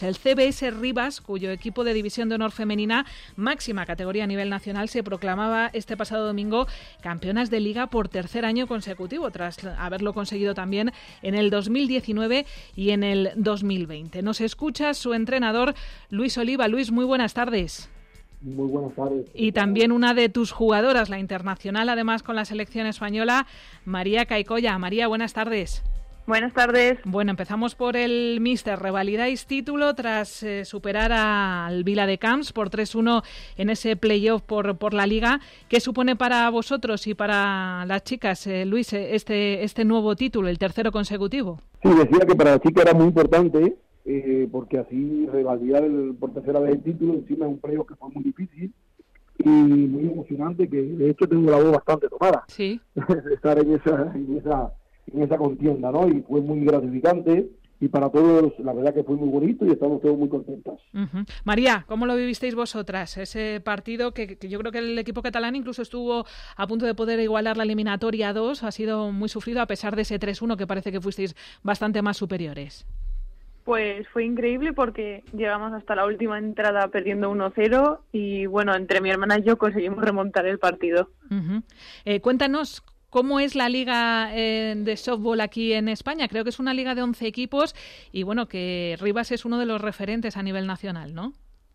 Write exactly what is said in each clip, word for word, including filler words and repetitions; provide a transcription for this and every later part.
El C B S Rivas, cuyo equipo de División de Honor femenina, máxima categoría a nivel nacional, se proclamaba este pasado domingo campeonas de Liga por tercer año consecutivo, tras haberlo conseguido también en el dos mil diecinueve y en el dos mil veinte. Nos escucha su entrenador, Luis Oliva. Luis, muy buenas tardes. Muy buenas tardes. Y también una de tus jugadoras, la internacional, además con la selección española, María Caicoya. María, buenas tardes. Buenas tardes. Bueno, empezamos por el míster. Revalidáis título tras eh, superar al Viladecans por tres uno en ese playoff por, por la Liga. ¿Qué supone para vosotros y para las chicas, eh, Luis, este, este nuevo título, el tercero consecutivo? Sí, decía que para las chicas era muy importante, eh, porque así revalidar el, por tercera vez el título, encima es un playoff que fue muy difícil y muy emocionante, que de hecho tengo la voz bastante tomada. Sí. De estar en esa... En esa en esa contienda, ¿no? Y fue muy gratificante y para todos la verdad que fue muy bonito y estamos todos muy contentos. Uh-huh. María, ¿cómo lo vivisteis vosotras? Ese partido que, que yo creo que el equipo catalán incluso estuvo a punto de poder igualar la eliminatoria a dos, ha sido muy sufrido a pesar de ese tres uno que parece que fuisteis bastante más superiores. Pues fue increíble porque llegamos hasta la última entrada perdiendo uno cero y bueno, entre mi hermana y yo conseguimos remontar el partido. Uh-huh. Eh, cuéntanos, ¿cómo es la liga eh, de softball aquí en España? Creo que es una liga de once equipos y bueno, que Rivas es uno de los referentes a nivel nacional, ¿no?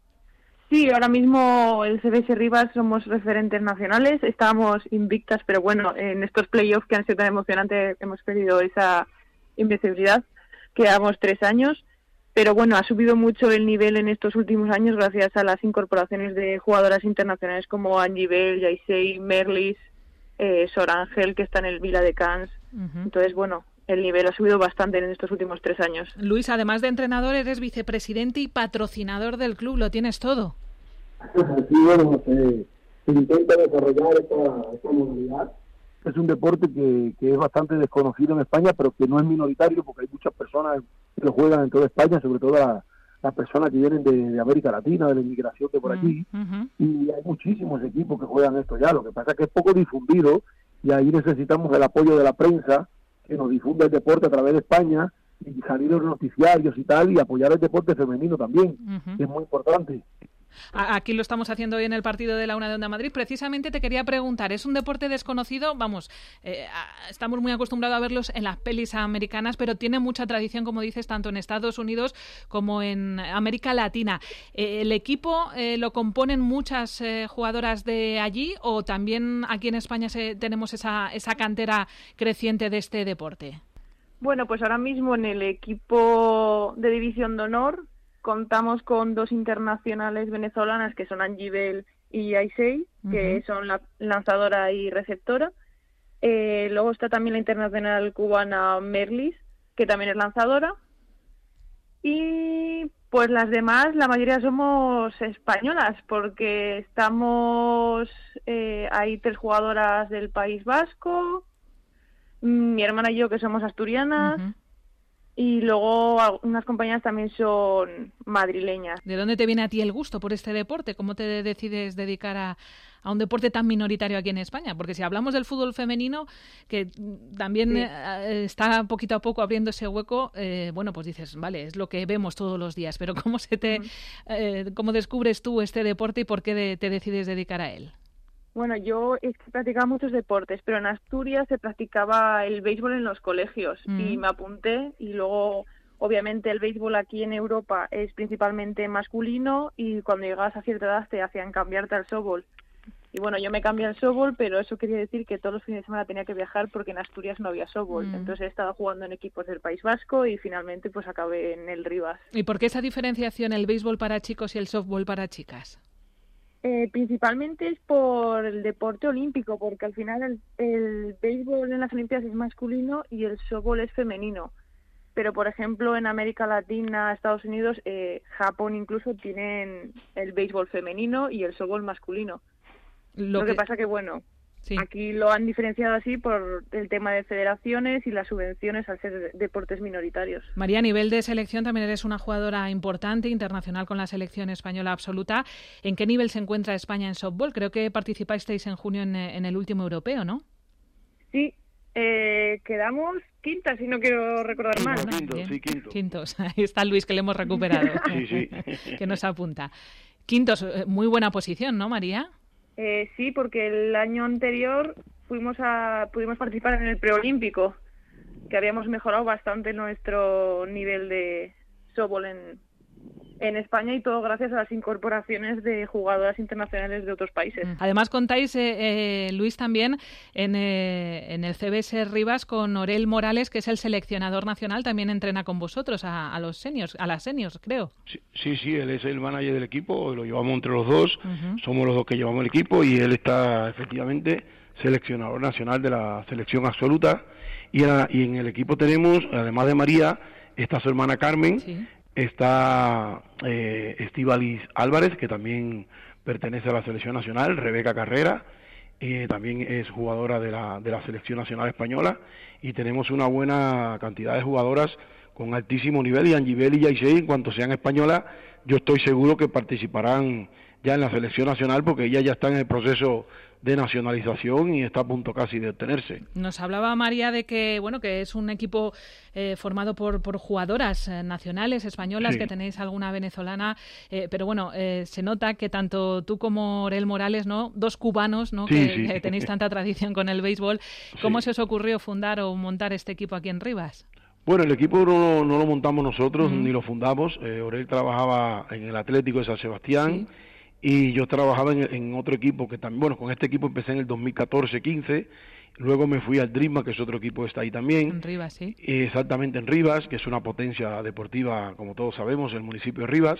Sí, ahora mismo el C B S Rivas somos referentes nacionales, estábamos invictas, pero bueno, en estos playoffs que han sido tan emocionantes hemos perdido esa invencibilidad, quedamos tres años, pero bueno, ha subido mucho el nivel en estos últimos años gracias a las incorporaciones de jugadoras internacionales como Angie Bell, Yaisei, Merlis, Eh, Sor Ángel, que está en el Viladecans. Uh-huh. Entonces, bueno, el nivel ha subido bastante en estos últimos tres años. Luis, además de entrenador, eres vicepresidente y patrocinador del club, ¿lo tienes todo? Sí, bueno, se, se intenta desarrollar esta, esta modalidad. Es un deporte que, que es bastante desconocido en España, pero que no es minoritario porque hay muchas personas que lo juegan en toda España, sobre todo la, las personas que vienen de, de América Latina, de la inmigración de por aquí, uh-huh. Y hay muchísimos equipos que juegan esto ya. Lo que pasa es que es poco difundido y ahí necesitamos el apoyo de la prensa que nos difunda el deporte a través de España y salir en los noticiarios y tal, y apoyar el deporte femenino también, uh-huh. Que es muy importante. Aquí lo estamos haciendo hoy en el partido de la Una de Onda Madrid. Precisamente te quería preguntar, ¿es un deporte desconocido? Vamos, eh, estamos muy acostumbrados a verlos en las pelis americanas, pero tiene mucha tradición, como dices, tanto en Estados Unidos como en América Latina. Eh, ¿El equipo eh, lo componen muchas eh, jugadoras de allí o también aquí en España se, tenemos esa, esa cantera creciente de este deporte? Bueno, pues ahora mismo en el equipo de División de Honor contamos con dos internacionales venezolanas que son Angie Bell y Yaisei, uh-huh. Que son la lanzadora y receptora. Eh, luego está también la internacional cubana Merlis, que también es lanzadora. Y pues las demás, la mayoría somos españolas, porque estamos, eh, hay tres jugadoras del País Vasco, mi hermana y yo que somos asturianas, uh-huh. Y luego unas compañeras también son madrileñas. ¿De dónde te viene a ti el gusto por este deporte? ¿Cómo te decides dedicar a, a un deporte tan minoritario aquí en España? Porque si hablamos del fútbol femenino, que también sí. eh, está poquito a poco abriendo ese hueco, eh, bueno, pues dices, vale, es lo que vemos todos los días, pero ¿cómo se te, uh-huh. eh, cómo descubres tú este deporte y por qué de, te decides dedicar a él? Bueno, yo es que practicaba muchos deportes, pero en Asturias se practicaba el béisbol en los colegios mm. y me apunté y luego, obviamente, el béisbol aquí en Europa es principalmente masculino y cuando llegas a cierta edad te hacían cambiarte al softball. Y bueno, yo me cambié al softball, pero eso quería decir que todos los fines de semana tenía que viajar porque en Asturias no había softball. Mm. Entonces he estado jugando en equipos del País Vasco y finalmente pues acabé en el Rivas. ¿Y por qué esa diferenciación, el béisbol para chicos y el softball para chicas? Eh, principalmente es por el deporte olímpico, porque al final el, el béisbol en las Olimpiadas es masculino y el softball es femenino. Pero, por ejemplo, en América Latina, Estados Unidos, eh, Japón incluso tienen el béisbol femenino y el softball masculino. Lo, Lo que... que pasa que, bueno, sí. Aquí lo han diferenciado así por el tema de federaciones y las subvenciones al ser deportes minoritarios. María, a nivel de selección también eres una jugadora importante, internacional con la selección española absoluta. ¿En qué nivel se encuentra España en softball? Creo que participasteis en junio en, en el último europeo, ¿no? Sí, Eh, quedamos quintas, si no quiero recordar mal. Quinto, quinto, sí, quinto. Quintos. Ahí está Luis, que le hemos recuperado. Sí, sí. Que nos apunta. Quintos, muy buena posición, ¿no, María? Eh, sí, porque el año anterior fuimos a, pudimos participar en el preolímpico, que habíamos mejorado bastante nuestro nivel de softball en, en España, y todo gracias a las incorporaciones de jugadoras internacionales de otros países. Además contáis, eh, eh, Luis, también en, eh, en el C B S Rivas con Orel Morales, que es el seleccionador nacional, también entrena con vosotros a, a los seniors, a las seniors, creo. Sí, sí, sí, él es el manager del equipo, lo llevamos entre los dos, Uh-huh. somos los dos que llevamos el equipo, y él está efectivamente seleccionador nacional de la selección absoluta, y, a, y en el equipo tenemos, además de María, está su hermana Carmen, Sí. está eh, Estíbaliz Álvarez, que también pertenece a la selección nacional, Rebeca Carrera, eh, también es jugadora de la, de la selección nacional española, y tenemos una buena cantidad de jugadoras con altísimo nivel, y Angibel y Yaisei, en cuanto sean españolas, yo estoy seguro que participarán ya en la selección nacional, porque ella ya está en el proceso de nacionalización y está a punto casi de obtenerse. Nos hablaba María de que bueno que es un equipo eh, formado por, por jugadoras eh, nacionales españolas, Sí. que tenéis alguna venezolana, eh, pero bueno, eh, se nota que tanto tú como Orel Morales, ¿no? Dos cubanos, ¿no? Sí, que, sí. que tenéis tanta tradición con el béisbol. ¿Cómo Sí. se os ocurrió fundar o montar este equipo aquí en Rivas? Bueno, el equipo no, no lo montamos nosotros, Uh-huh. ni lo fundamos. Eh, Orel trabajaba en el Atlético de San Sebastián, Sí. y yo trabajaba en, en otro equipo que también, bueno, con este equipo empecé en el dos mil catorce quince, luego me fui al Drisma, que es otro equipo que está ahí también. En Rivas, sí. Exactamente, en Rivas, que es una potencia deportiva, como todos sabemos, el municipio de Rivas,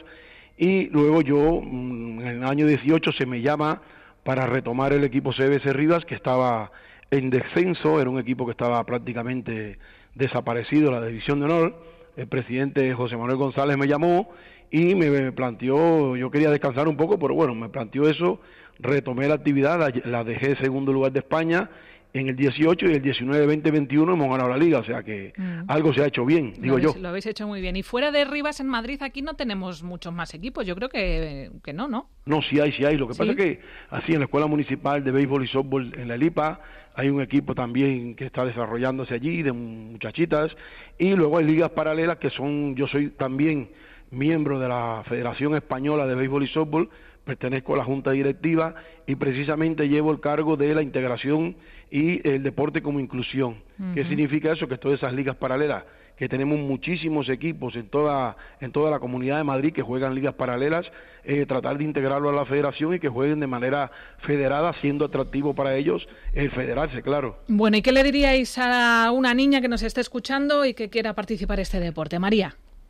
y luego yo, en el año dieciocho, se me llama para retomar el equipo C B S Rivas, que estaba en descenso, era un equipo que estaba prácticamente desaparecido, la división de honor. El presidente José Manuel González me llamó y me planteó, yo quería descansar un poco, pero bueno, me planteó eso, retomé la actividad, la, la dejé en segundo lugar de España en el dieciocho, y el diecinueve, veinte, veintiuno hemos ganado la liga, o sea que Mm. algo se ha hecho bien, digo lo habéis, yo. Lo habéis hecho muy bien. Y fuera de Rivas, en Madrid, aquí no tenemos muchos más equipos. Yo creo que, que no, ¿no? No, sí hay, sí hay. Lo que ¿Sí? pasa es que así en la Escuela Municipal de Béisbol y Softball en la Elipa hay un equipo también que está desarrollándose allí de muchachitas, y luego hay ligas paralelas que son, yo soy también miembro de la Federación Española de Béisbol y Softball, pertenezco a la Junta Directiva y precisamente llevo el cargo de la integración y el deporte como inclusión. Uh-huh. ¿Qué significa eso? Que todas esas ligas paralelas, que tenemos muchísimos equipos en toda en toda la Comunidad de Madrid que juegan ligas paralelas, eh, tratar de integrarlo a la federación y que jueguen de manera federada, siendo atractivo para ellos el federarse, claro. Bueno, ¿y qué le diríais a una niña que nos esté escuchando y que quiera participar en este deporte? María.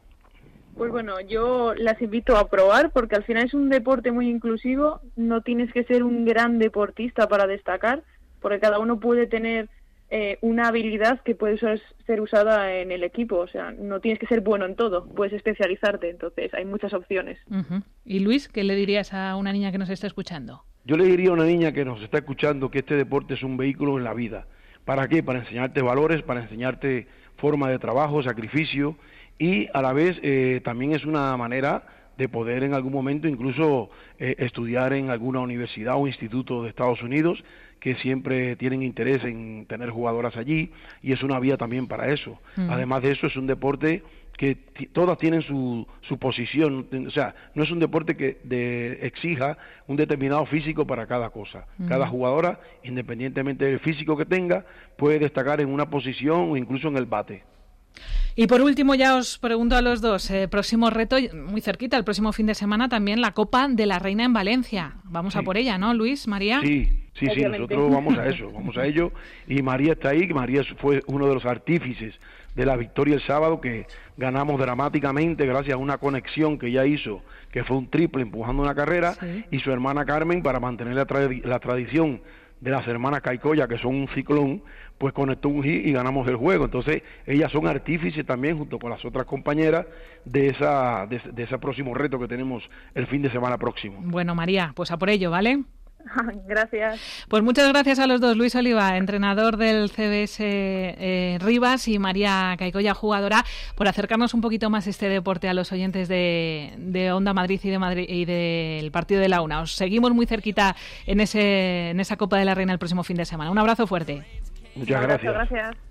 Pues bueno, yo las invito a probar, porque al final es un deporte muy inclusivo, no tienes que ser un gran deportista para destacar, porque cada uno puede tener eh, una habilidad que puede usar, ser usada en el equipo, o sea, no tienes que ser bueno en todo, puedes especializarte, entonces hay muchas opciones. Uh-huh. Y Luis, ¿qué le dirías a una niña que nos está escuchando? Yo le diría a una niña que nos está escuchando que este deporte es un vehículo en la vida. ¿Para qué? Para enseñarte valores, para enseñarte forma de trabajo, sacrificio, y a la vez eh, también es una manera de poder en algún momento incluso eh, estudiar en alguna universidad o instituto de Estados Unidos, que siempre tienen interés en tener jugadoras allí, y es una vía también para eso. Uh-huh. Además de eso, es un deporte que t- todas tienen su, su posición, o sea, no es un deporte que de, exija un determinado físico para cada cosa. Uh-huh. Cada jugadora, independientemente del físico que tenga, puede destacar en una posición o incluso en el bate. Y por último, ya os pregunto a los dos, eh, próximo reto, muy cerquita, el próximo fin de semana también la Copa de la Reina en Valencia. Vamos sí. a por ella, ¿no, Luis, María? Sí, sí, sí, nosotros vamos a eso, vamos a ello. Y María está ahí, María fue uno de los artífices de la victoria el sábado, que ganamos dramáticamente gracias a una conexión que ella hizo, que fue un triple empujando una carrera, sí. y su hermana Carmen, para mantener la, tra- la tradición de las hermanas Caicoya, que son un ciclón, pues conectó un hit y ganamos el juego. Entonces ellas son artífices también, junto con las otras compañeras, de esa de, de ese próximo reto que tenemos el fin de semana próximo. Bueno, María, pues a por ello, ¿vale? Gracias. Pues muchas gracias a los dos, Luis Oliva, entrenador del C B S eh, Rivas, y María Caicoya, jugadora, por acercarnos un poquito más este deporte a los oyentes de, de Onda Madrid y de Madrid y del partido de la UNA. Os seguimos muy cerquita en ese en esa Copa de la Reina el próximo fin de semana. Un abrazo fuerte. Muchas gracias. Gracias.